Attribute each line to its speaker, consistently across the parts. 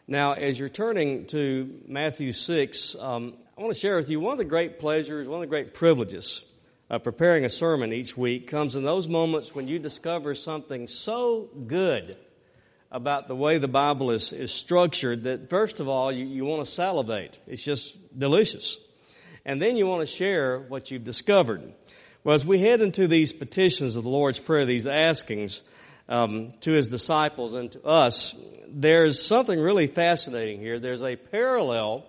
Speaker 1: Now, as you're turning to Matthew 6, I want to share with you one of the great pleasures, one of the great privileges of preparing a sermon each week comes in those moments when you discover something so good about the way the Bible is structured that, first of all, you want to salivate. It's just delicious. And then you want to share what you've discovered. Well, as we head into these petitions of the Lord's Prayer, these askings to His disciples and to us, there's something really fascinating here. There's a parallel,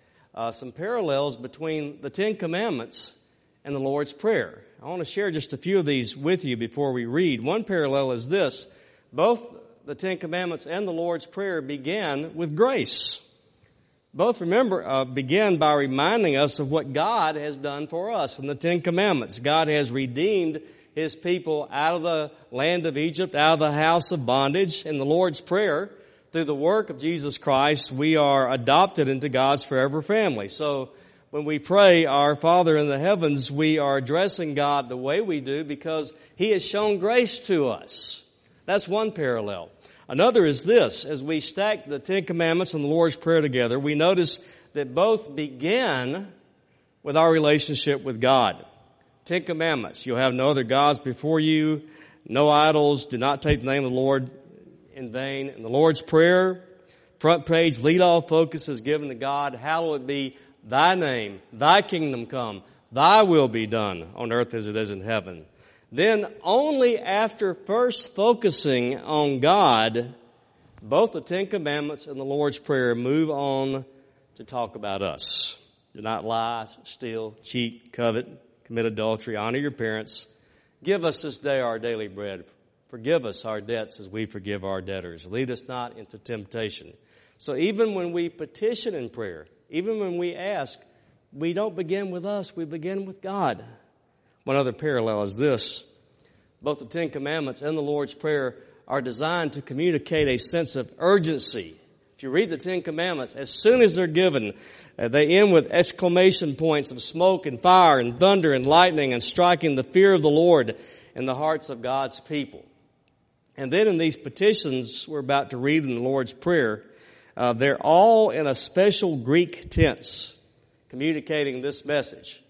Speaker 1: some parallels between the Ten Commandments and the Lord's Prayer. I want to share just a few of these with you before we read. One parallel is this. Both the Ten Commandments and the Lord's Prayer began with grace. Both, begin by reminding us of what God has done for us in the Ten Commandments. God has redeemed His people out of the land of Egypt, out of the house of bondage. In the Lord's Prayer, through the work of Jesus Christ, we are adopted into God's forever family. So when we pray, Our Father in the heavens, we are addressing God the way we do because He has shown grace to us. That's one parallel. Another is this. As we stack the Ten Commandments and the Lord's Prayer together, we notice that both begin with our relationship with God. Ten Commandments. You'll have no other gods before you, no idols, do not take the name of the Lord in vain. In the Lord's Prayer, front page, lead all focus is given to God. Hallowed be Thy name, Thy kingdom come, Thy will be done on earth as it is in heaven. Then only after first focusing on God, both the Ten Commandments and the Lord's Prayer move on to talk about us. Do not lie, steal, cheat, covet, commit adultery, honor your parents. Give us this day our daily bread. Forgive us our debts as we forgive our debtors. Lead us not into temptation. So even when we petition in prayer, even when we ask, we don't begin with us, we begin with God. One other parallel is this. Both the Ten Commandments and the Lord's Prayer are designed to communicate a sense of urgency. If you read the Ten Commandments, as soon as they're given, they end with exclamation points of smoke and fire and thunder and lightning and striking the fear of the Lord in the hearts of God's people. And then in these petitions we're about to read in the Lord's Prayer, they're all in a special Greek tense, communicating this message.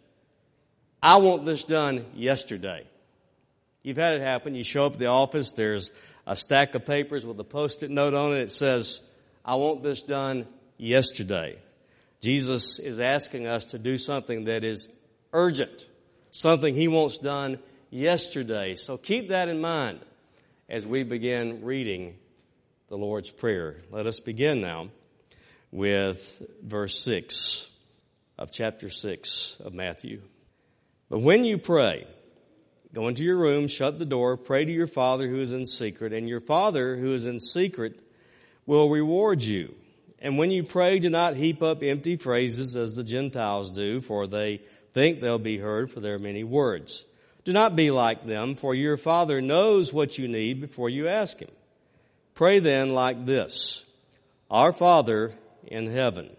Speaker 1: I want this done yesterday. You've had it happen. You show up at the office, there's a stack of papers with a Post-it note on it. It says, I want this done yesterday. Jesus is asking us to do something that is urgent, something He wants done yesterday. So keep that in mind as we begin reading the Lord's Prayer. Let us begin now with verse 6 of chapter 6 of Matthew. But when you pray, go into your room, shut the door, pray to your Father who is in secret, and your Father who is in secret will reward you. And when you pray, do not heap up empty phrases as the Gentiles do, for they think they'll be heard for their many words. Do not be like them, for your Father knows what you need before you ask Him. Pray then like this: Our Father in heaven,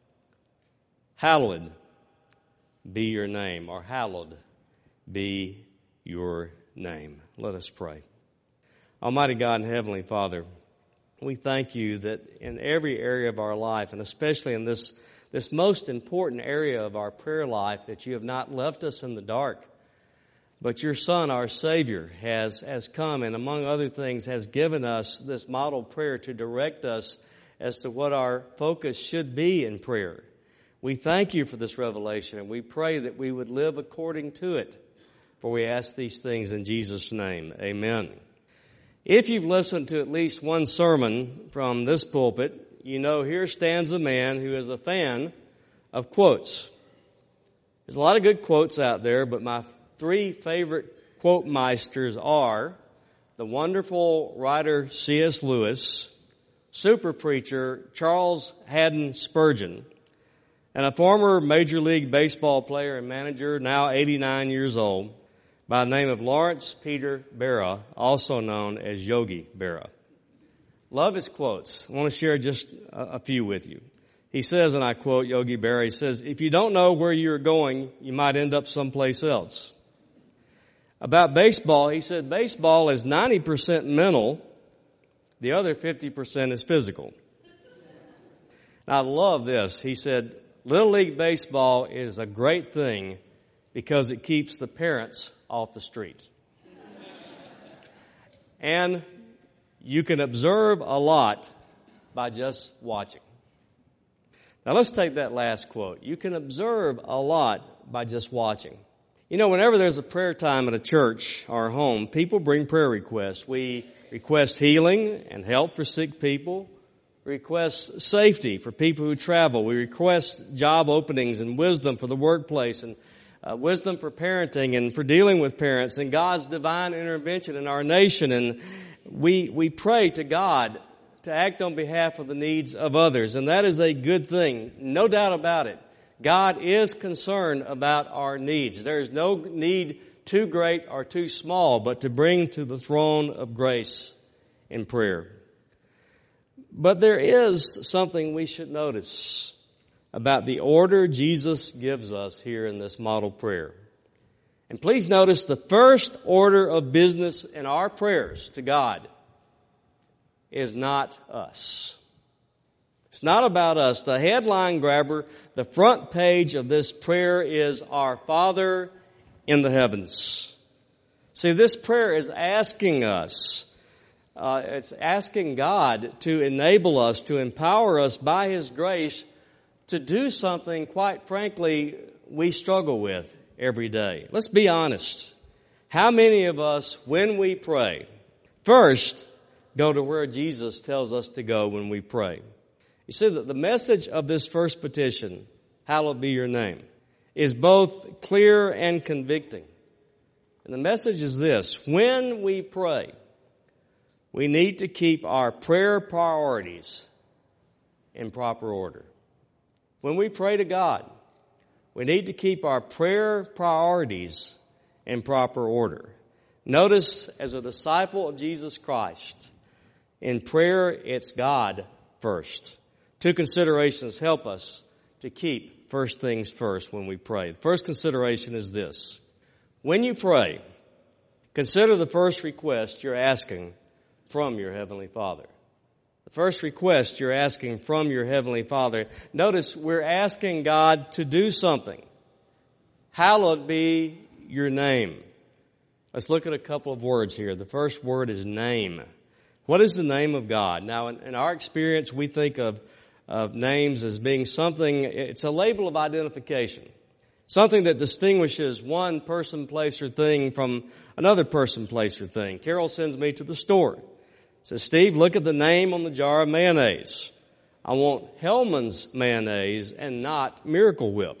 Speaker 1: hallowed be your name, or hallowed be your name. Let us pray. Almighty God and Heavenly Father, we thank You that in every area of our life, and especially in this most important area of our prayer life, that You have not left us in the dark, but Your Son, our Savior, has come and among other things has given us this model prayer to direct us as to what our focus should be in prayer. We thank You for this revelation, and we pray that we would live according to it. For we ask these things in Jesus' name. Amen. If you've listened to at least one sermon from this pulpit, you know here stands a man who is a fan of quotes. There's a lot of good quotes out there, but my three favorite quote meisters are the wonderful writer C.S. Lewis, super preacher Charles Haddon Spurgeon, and a former Major League Baseball player and manager, now 89 years old, by the name of Lawrence Peter Berra, also known as Yogi Berra. Love his quotes. I want to share just a few with you. He says, and I quote Yogi Berra, he says, if you don't know where you're going, you might end up someplace else. About baseball, he said, baseball is 90% mental, the other 50% is physical. Now, I love this. He said, Little League Baseball is a great thing because it keeps the parents off the street. And you can observe a lot by just watching. Now, let's take that last quote. You can observe a lot by just watching. You know, whenever there's a prayer time at a church or home, people bring prayer requests. We request healing and help for sick people. We request safety for people who travel. We request job openings and wisdom for the workplace and wisdom for parenting and for dealing with parents and God's divine intervention in our nation. And we pray to God to act on behalf of the needs of others. And that is a good thing. No doubt about it. God is concerned about our needs. There is no need too great or too small, but to bring to the throne of grace in prayer. But there is something we should notice about the order Jesus gives us here in this model prayer. And please notice the first order of business in our prayers to God is not us. It's not about us. The headline grabber, the front page of this prayer is Our Father in the heavens. See, this prayer is asking us, it's asking God to enable us, to empower us by His grace to do something, quite frankly, we struggle with every day. Let's be honest. How many of us, when we pray, first go to where Jesus tells us to go when we pray? You see that the message of this first petition, hallowed be your name, is both clear and convicting. And the message is this: when we pray, we need to keep our prayer priorities in proper order. When we pray to God, we need to keep our prayer priorities in proper order. Notice, as a disciple of Jesus Christ, in prayer, it's God first. Two considerations help us to keep first things first when we pray. The first consideration is this: when you pray, consider the first request you're asking from your Heavenly Father. The first request you're asking from your Heavenly Father. Notice we're asking God to do something. Hallowed be your name. Let's look at a couple of words here. The first word is name. What is the name of God? Now, in our experience, we think of names as being something, it's a label of identification. Something that distinguishes one person, place, or thing from another person, place, or thing. Carol sends me to the store. Says, Steve, look at the name on the jar of mayonnaise. I want Hellman's mayonnaise and not Miracle Whip.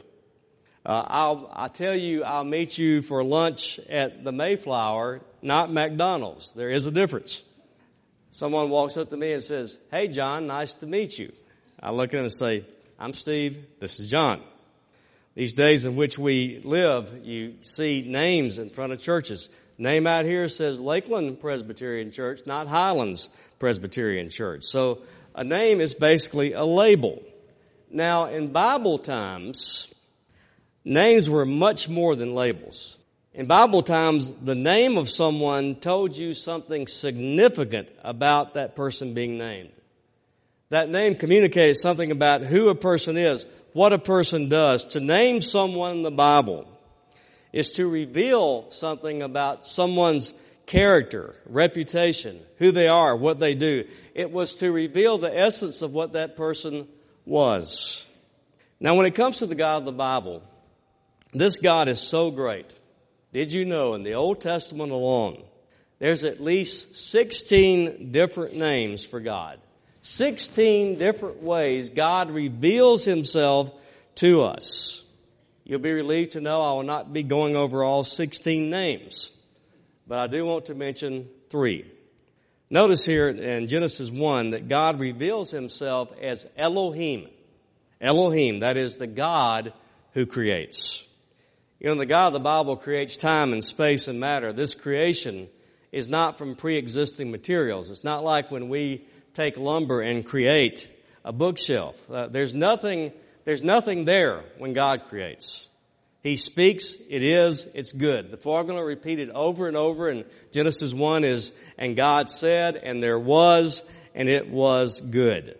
Speaker 1: I'll tell you, I'll meet you for lunch at the Mayflower, not McDonald's. There is a difference. Someone walks up to me and says, hey, John, nice to meet you. I look at him and say, I'm Steve, this is John. These days in which we live, you see names in front of churches. Name out here says Lakeland Presbyterian Church, not Highlands Presbyterian Church. So a name is basically a label. Now, in Bible times, names were much more than labels. In Bible times, the name of someone told you something significant about that person being named. That name communicated something about who a person is, what a person does. To name someone in the Bible is to reveal something about someone's character, reputation, who they are, what they do. It was to reveal the essence of what that person was. Now, when it comes to the God of the Bible, this God is so great. Did you know in the Old Testament alone, there's at least 16 different names for God. 16 different ways God reveals Himself to us. You'll be relieved to know I will not be going over all 16 names, but I do want to mention 3. Notice here in Genesis 1 that God reveals Himself as Elohim. Elohim, that is the God who creates. You know, the God of the Bible creates time and space and matter. This creation is not from pre-existing materials. It's not like when we take lumber and create a bookshelf. There's nothing there when God creates. He speaks, it is, it's good. The formula repeated over and over in Genesis 1 is, and God said, and there was, and it was good.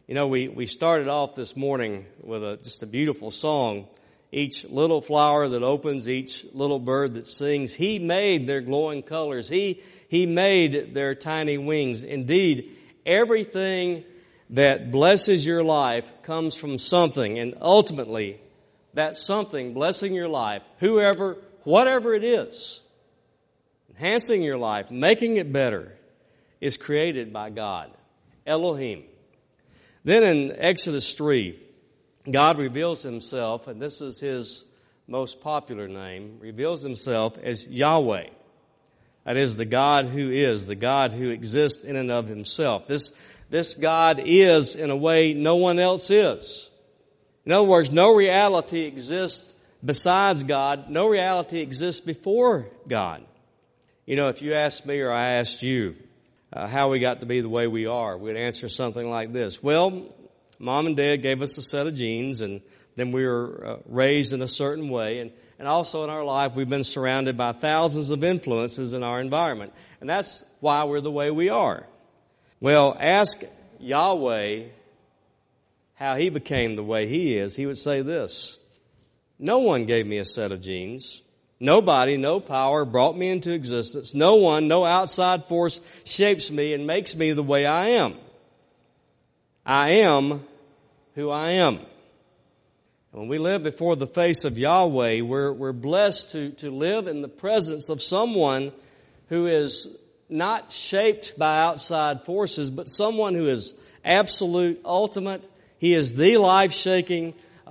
Speaker 1: You know, we started off this morning with just a beautiful song. Each little flower that opens, each little bird that sings, He made their glowing colors. He made their tiny wings. Indeed, everything that blesses your life comes from something, and ultimately, that something blessing your life, whatever it is, enhancing your life, making it better, is created by God, Elohim. Then in Exodus 3, God reveals Himself, and this is His most popular name, reveals Himself as Yahweh. That is the God who is, the God who exists in and of Himself. This God is in a way no one else is. In other words, no reality exists besides God. No reality exists before God. You know, if you asked me or I asked you how we got to be the way we are, we'd answer something like this. Well, Mom and Dad gave us a set of genes, and then we were raised in a certain way. And also in our life, we've been surrounded by thousands of influences in our environment. And that's why we're the way we are. Well, ask Yahweh how He became the way He is. He would say this: no one gave me a set of genes. Nobody, no power brought me into existence. No one, no outside force shapes me and makes me the way I am. I am who I am. When we live before the face of Yahweh, we're blessed to live in the presence of someone who is not shaped by outside forces, but someone who is absolute, ultimate. He is the life-shaping,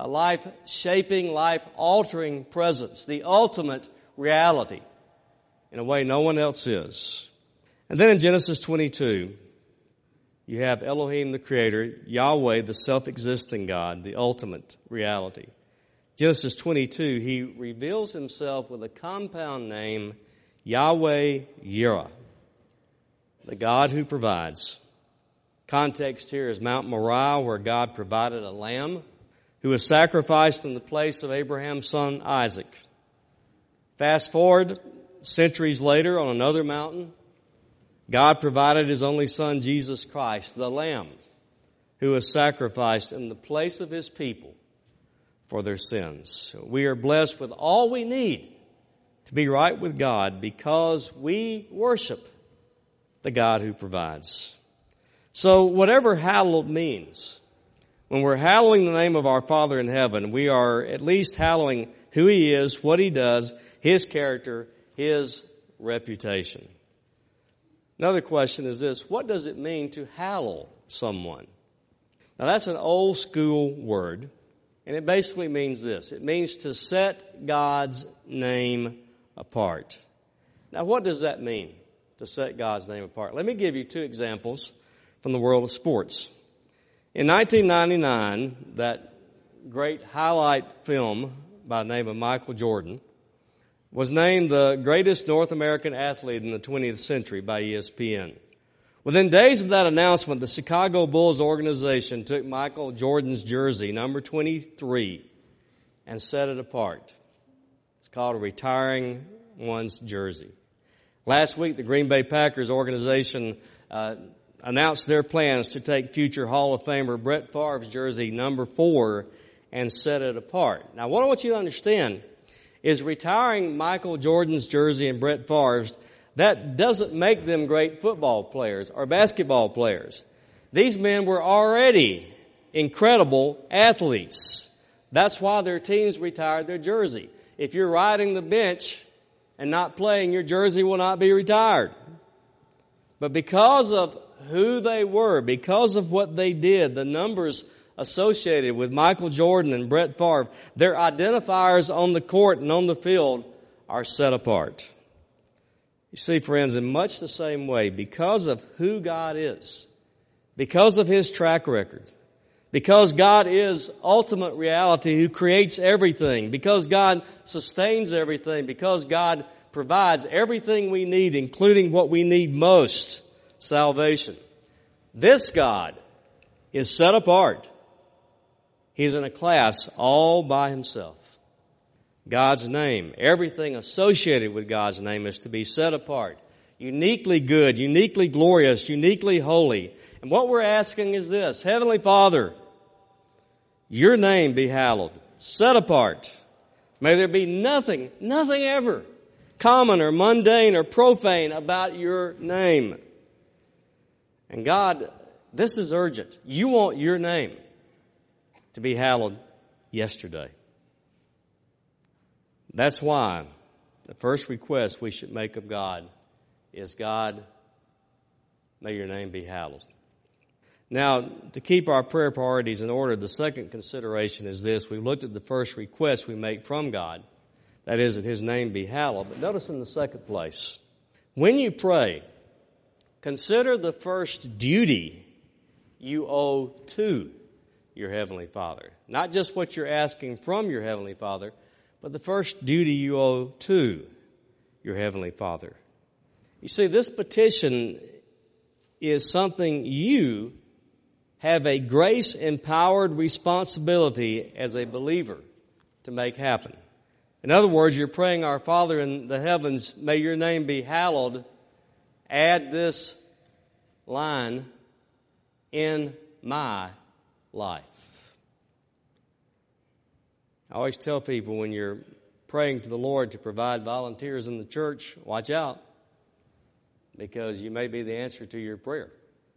Speaker 1: life-altering presence, the ultimate reality, in a way no one else is. And then in Genesis 22, you have Elohim the Creator, Yahweh the self-existing God, the ultimate reality. Genesis 22, He reveals Himself with a compound name, Yahweh Yireh, the God who provides. Context here is Mount Moriah, where God provided a lamb who was sacrificed in the place of Abraham's son Isaac. Fast forward centuries later on another mountain, God provided His only Son, Jesus Christ, the Lamb, who was sacrificed in the place of His people for their sins. We are blessed with all we need to be right with God because we worship the God who provides. So whatever hallowed means, when we're hallowing the name of our Father in heaven, we are at least hallowing who He is, what He does, His character, His reputation. Another question is this: what does it mean to hallow someone? Now that's an old school word, and it basically means this. It means to set God's name apart. Now what does that mean, to set God's name apart? Let me give you two examples from the world of sports. In 1999, that great highlight film by the name of Michael Jordan was named the greatest North American athlete in the 20th century by ESPN. Within days of that announcement, the Chicago Bulls organization took Michael Jordan's jersey, number 23, and set it apart. It's called retiring one's jersey. Last week, the Green Bay Packers organization announced their plans to take future Hall of Famer Brett Favre's jersey, number 4, and set it apart. Now, what I want you to understand is retiring Michael Jordan's jersey and Brett Favre's, that doesn't make them great football players or basketball players. These men were already incredible athletes. That's why their teams retired their jersey. If you're riding the bench and not playing, your jersey will not be retired. But because of who they were, because of what they did, the numbers associated with Michael Jordan and Brett Favre, their identifiers on the court and on the field are set apart. You see, friends, in much the same way, because of who God is, because of His track record, because God is ultimate reality who creates everything, because God sustains everything, because God provides everything we need, including what we need most, salvation. This God is set apart. He's in a class all by Himself. God's name, everything associated with God's name is to be set apart. uniquely good, uniquely glorious, uniquely holy. And what we're asking is this: Heavenly Father, your name be hallowed, set apart. May there be nothing ever common or mundane or profane about your name. And God, this is urgent. You want your name to be hallowed yesterday. That's why the first request we should make of God is, God, may your name be hallowed. Now, to keep our prayer priorities in order, the second consideration is this. We looked at the first request we make from God. That is, that His name be hallowed. But notice in the second place, when you pray, consider the first duty you owe to your Heavenly Father. Not just what you're asking from your Heavenly Father, but the first duty you owe to your Heavenly Father. You see, this petition is something you have a grace-empowered responsibility as a believer to make happen. In other words, you're praying, Our Father in the heavens, may your name be hallowed. Add this line, in my life. I always tell people when you're praying to the Lord to provide volunteers in the church, watch out, because you may be the answer to your prayer.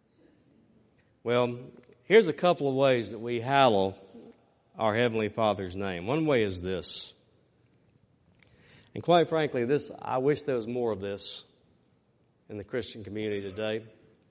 Speaker 1: Well, here's a couple of ways that we hallow our Heavenly Father's name. One way is this. And quite frankly, I wish there was more of this in the Christian community today.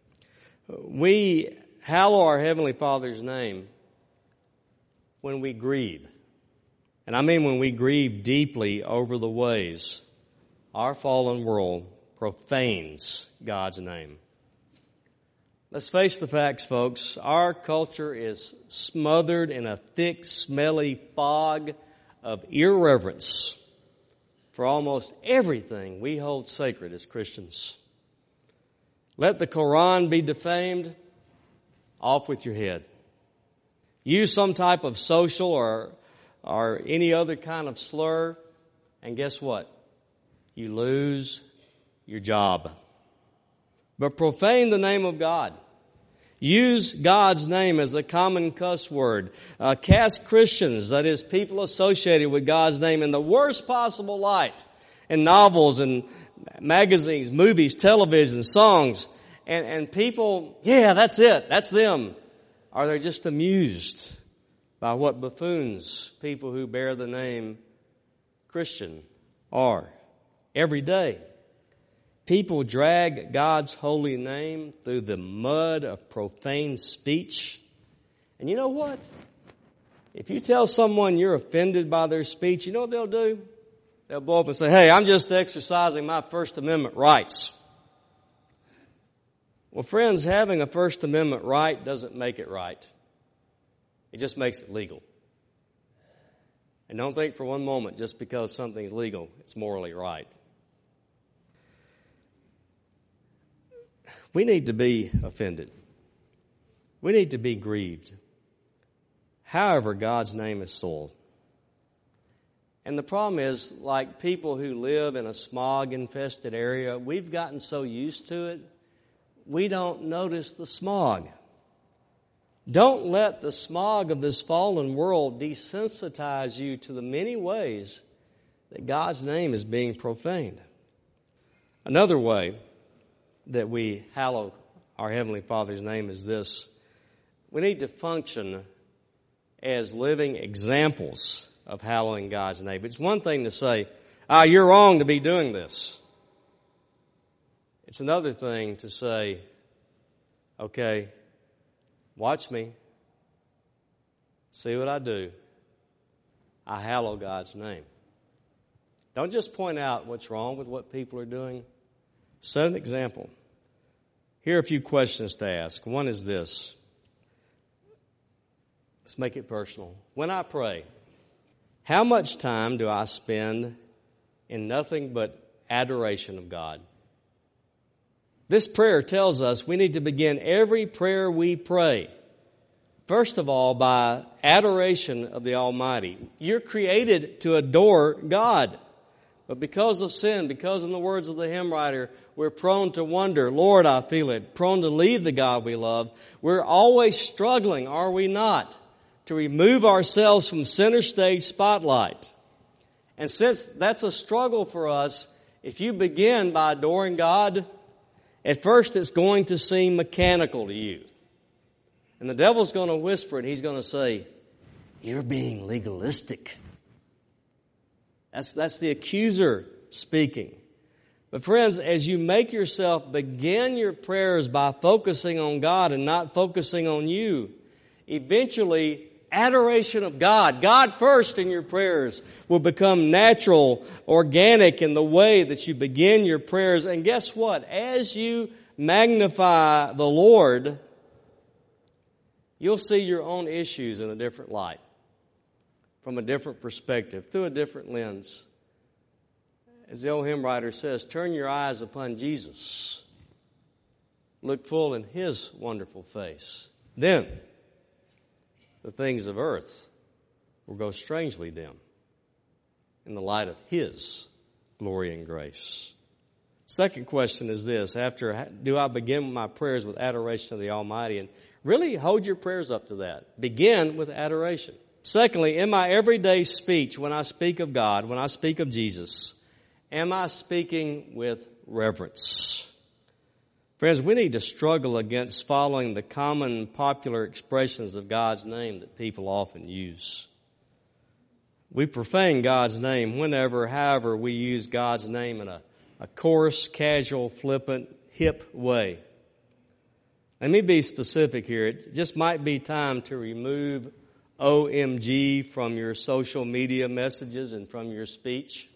Speaker 1: We hallow our Heavenly Father's name when we grieve. And I mean when we grieve deeply over the ways our fallen world profanes God's name. Let's face the facts, folks. Our culture is smothered in a thick, smelly fog of irreverence for almost everything we hold sacred as Christians. Let the Quran be defamed, off with your head. Use some type of social or any other kind of slur, and guess what? You lose your job. But profane the name of God. Use God's name as a common cuss word. Cast Christians, that is, people associated with God's name, in the worst possible light in novels and magazines, movies, television, songs. And people, yeah, that's it, that's them. Or they're just amused by what buffoons people who bear the name Christian are. Every day, people drag God's holy name through the mud of profane speech. And you know what? If you tell someone you're offended by their speech, you know what they'll do? They'll blow up and say, hey, I'm just exercising my First Amendment rights. Well, friends, having a First Amendment right doesn't make it right. It just makes it legal. And don't think for one moment just because something's legal, it's morally right. We need to be offended. We need to be grieved. However, God's name is soiled. And the problem is, like people who live in a smog-infested area, we've gotten so used to it, we don't notice the smog. Don't let the smog of this fallen world desensitize you to the many ways that God's name is being profaned. Another way that we hallow our Heavenly Father's name is this. We need to function as living examples of hallowing God's name. It's one thing to say, you're wrong to be doing this. It's another thing to say, okay, watch me. See what I do. I hallow God's name. Don't just point out what's wrong with what people are doing. Set an example. Here are a few questions to ask. One is this. Let's make it personal. When I pray, how much time do I spend in nothing but adoration of God? This prayer tells us we need to begin every prayer we pray, first of all, by adoration of the Almighty. You're created to adore God. But because of sin, because in the words of the hymn writer, we're prone to wonder, Lord, I feel it, prone to leave the God we love. We're always struggling, are we not, to remove ourselves from center stage spotlight. And since that's a struggle for us, if you begin by adoring God, at first it's going to seem mechanical to you. And the devil's going to whisper and he's going to say, you're being legalistic. That's the accuser speaking. But friends, as you make yourself begin your prayers by focusing on God and not focusing on you, eventually adoration of God, God first in your prayers, will become natural, organic in the way that you begin your prayers. And guess what? As you magnify the Lord, you'll see your own issues in a different light, from a different perspective, through a different lens. As the old hymn writer says, turn your eyes upon Jesus. Look full in His wonderful face. Then the things of earth will go strangely dim in the light of His glory and grace. Second question is this: do I begin my prayers with adoration of the Almighty? And really hold your prayers up to that. Begin with adoration. Secondly, in my everyday speech, when I speak of God, when I speak of Jesus, am I speaking with reverence? Friends, we need to struggle against following the common popular expressions of God's name that people often use. We profane God's name whenever, however, we use God's name in a coarse, casual, flippant, hip way. Let me be specific here. It just might be time to remove OMG from your social media messages and from your speech.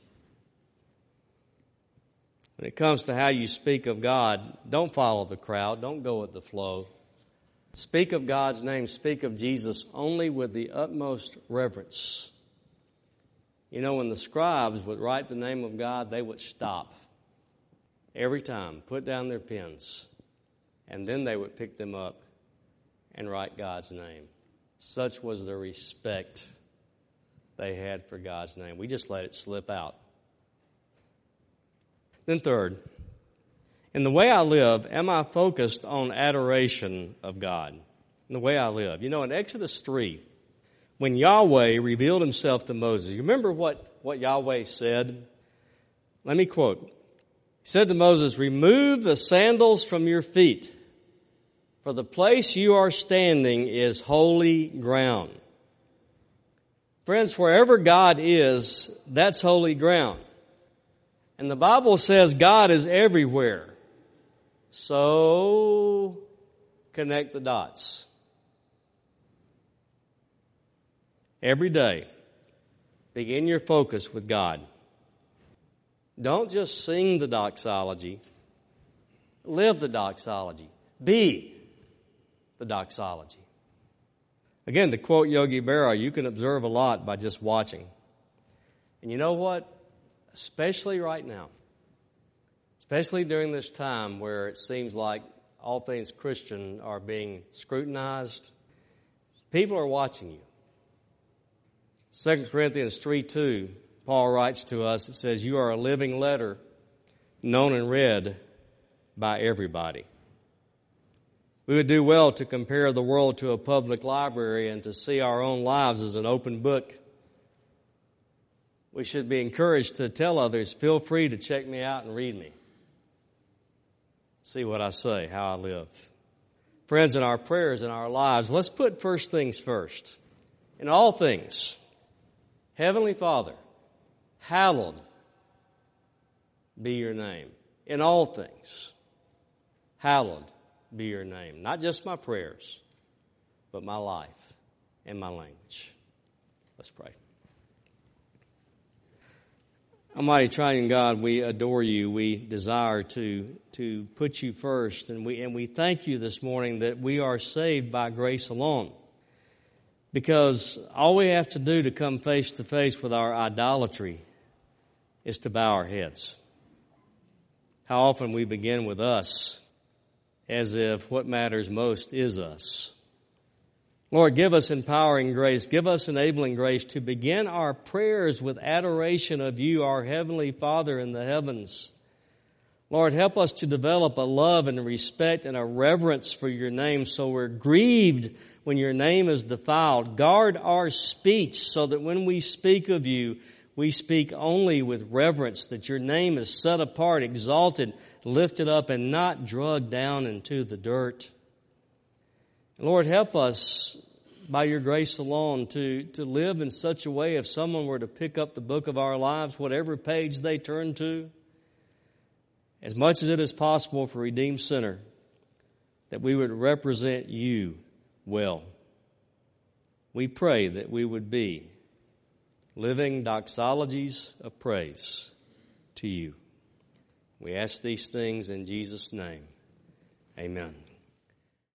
Speaker 1: When it comes to how you speak of God, don't follow the crowd. Don't go with the flow. Speak of God's name. Speak of Jesus only with the utmost reverence. You know, when the scribes would write the name of God, they would stop every time, put down their pens, and then they would pick them up and write God's name. Such was the respect they had for God's name. We just let it slip out. Then third, in the way I live, am I focused on adoration of God? In the way I live. You know, in Exodus 3, when Yahweh revealed Himself to Moses, you remember what Yahweh said? Let me quote. He said to Moses, remove the sandals from your feet, for the place you are standing is holy ground. Friends, wherever God is, that's holy ground. And the Bible says God is everywhere. So, connect the dots. Every day, begin your focus with God. Don't just sing the doxology. Live the doxology. Be the doxology. Again, to quote Yogi Berra, you can observe a lot by just watching. And you know what? Especially right now, especially during this time where it seems like all things Christian are being scrutinized, people are watching you. 2 Corinthians 3:2, Paul writes to us, it says, you are a living letter known and read by everybody. We would do well to compare the world to a public library and to see our own lives as an open book. We should be encouraged to tell others, feel free to check me out and read me. See what I say, how I live. Friends, in our prayers, in our lives, let's put first things first. In all things, Heavenly Father, hallowed be your name. In all things, hallowed be your name. Not just my prayers, but my life and my language. Let's pray. Almighty Triune God, we adore you. We desire to put you first, and we thank you this morning that we are saved by grace alone. Because all we have to do to come face to face with our idolatry is to bow our heads. How often we begin with us as if what matters most is us. Lord, give us empowering grace. Give us enabling grace to begin our prayers with adoration of you, our Heavenly Father in the heavens. Lord, help us to develop a love and a respect and a reverence for your name so we're grieved when your name is defiled. Guard our speech so that when we speak of you, we speak only with reverence, that your name is set apart, exalted, lifted up, and not dragged down into the dirt. Lord, help us by your grace alone to live in such a way if someone were to pick up the book of our lives, whatever page they turn to, as much as it is possible for a redeemed sinner, that we would represent you well. We pray that we would be living doxologies of praise to you. We ask these things in Jesus' name. Amen.